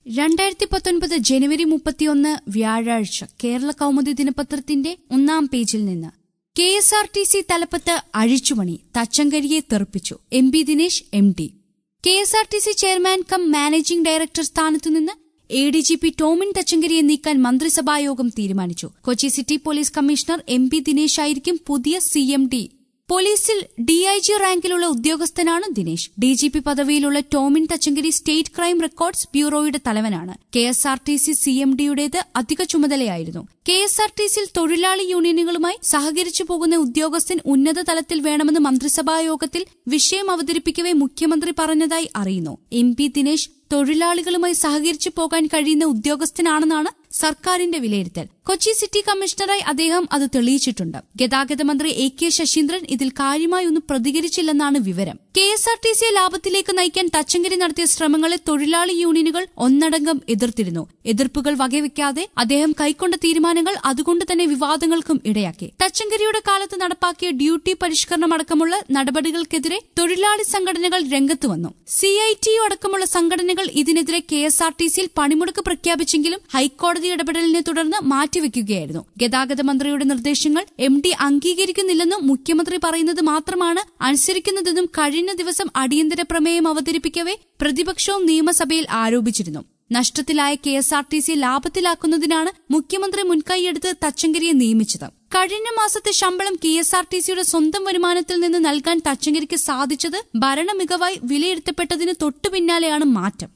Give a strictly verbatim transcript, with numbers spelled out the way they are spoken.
രണ്ടായിരത്തി പത്തൊൻപത് ജനുവരി മുപ്പത്തിയൊന്ന് വ്യാഴാഴ്ച കേരള കൗമുദി ദിനപത്രത്തിന്റെ ഒന്നാം പേജിൽ നിന്ന് K S R T C തലപ്പത്ത് അഴിച്ചുപണി തച്ചങ്കരിയെ തെറിപ്പിച്ചു M P Dinesh M D K S R T C chairman cum managing director സ്ഥാനത്തുനിന്ന് A D G P Tomin തച്ചങ്കരിയെ നീക്കാൻ മന്ത്രിസഭായോഗം തീരുമാനിച്ചു. Kochi city police commissioner M P Dinesh ആയിരിക്കും പുതിയ സി എം ഡി. പോലീസിൽ ഡി ഐ ജി റാങ്കിലുള്ള ഉദ്യോഗസ്ഥനാണ് ദിനേശ്. ഡി ജി പി പദവിയിലുള്ള Tomin Thachankary state crime records ബ്യൂറോയുടെ തലവനാണ്. K S R T C C M ഡിയുടേത് അധിക ചുമതലയായിരുന്നു. കെ എസ് ആർ ടി സിയിൽ തൊഴിലാളി യൂണിയനുകളുമായി സഹകരിച്ചു പോകുന്ന ഉദ്യോഗസ്ഥൻ ഉന്നത തലത്തിൽ വേണമെന്ന് മന്ത്രിസഭായോഗത്തിൽ വിഷയം അവതരിപ്പിക്കവെ മുഖ്യമന്ത്രി പറഞ്ഞതായി അറിയുന്നു. എം പി ദിനേശ് തൊഴിലാളികളുമായി സഹകരിച്ചു പോകാൻ കഴിയുന്ന ഉദ്യോഗസ്ഥനാണെന്നാണ് സർക്കാരിന്റെ വിലയിരുത്തൽ. കൊച്ചി സിറ്റി കമ്മീഷണറായി അദ്ദേഹം അത് തെളിയിച്ചിട്ടുണ്ട്. ഗതാഗത മന്ത്രി എ കെ ശശീന്ദ്രൻ ഇതിൽ കാര്യമായി ഒന്നും പ്രതികരിച്ചില്ലെന്നാണ് വിവരം. കെ എസ് ആർ ടി സിയെ ലാഭത്തിലേക്ക് നയിക്കാൻ തച്ചങ്കരി നടത്തിയ ശ്രമങ്ങളെ തൊഴിലാളി യൂണിയനുകൾ ഒന്നടങ്കം എതിർത്തിരുന്നു. എതിർപ്പുകൾ വകവെക്കാതെ അദ്ദേഹം കൈക്കൊണ്ട തീരുമാനങ്ങൾ അതുകൊണ്ട് തന്നെ വിവാദങ്ങൾക്കും ഇടയാക്കി. തച്ചങ്കരിയുടെ കാലത്ത് നടപ്പാക്കിയ ഡ്യൂട്ടി പരിഷ്കരണം അടക്കമുള്ള നടപടികൾക്കെതിരെ തൊഴിലാളി സംഘടനകൾ രംഗത്ത് വന്നു. സി ഐ ടി യു അടക്കമുള്ള സംഘടനകൾ ഇതിനെതിരെ കെ എസ് ആർ ടി സിയിൽ പണിമുടക്ക് പ്രഖ്യാപിച്ചെങ്കിലും ഹൈക്കോടതി ഇടപെടലിനെ തുടർന്ന് മാറ്റിവെക്കുകയായിരുന്നു. ഗതാഗത മന്ത്രിയുടെ നിർദ്ദേശങ്ങൾ എം ഡി അംഗീകരിക്കുന്നില്ലെന്നും മുഖ്യമന്ത്രി പറയുന്നത് മാത്രമാണ് അനുസരിക്കുന്നതെന്നും കഴിഞ്ഞ ദിവസം അടിയന്തര പ്രമേയം അവതരിപ്പിക്കവെ പ്രതിപക്ഷവും നിയമസഭയിൽ ആരോപിച്ചിരുന്നു. നഷ്ടത്തിലായ കെ എസ് ആർ ടി സിയെ ലാഭത്തിലാക്കുന്നതിനാണ് മുഖ്യമന്ത്രി മുൻകൈയെടുത്ത് തച്ചങ്കരിയെ നിയമിച്ചത്. കഴിഞ്ഞ മാസത്തെ ശമ്പളം കെ എസ് ആർ ടി സിയുടെ സ്വന്തം വരുമാനത്തിൽ നിന്ന് നൽകാൻ തച്ചങ്കരിക്ക് സാധിച്ചത് ഭരണമികവായി വിലയിരുത്തപ്പെട്ടതിന് തൊട്ടുപിന്നാലെയാണ് മാറ്റം.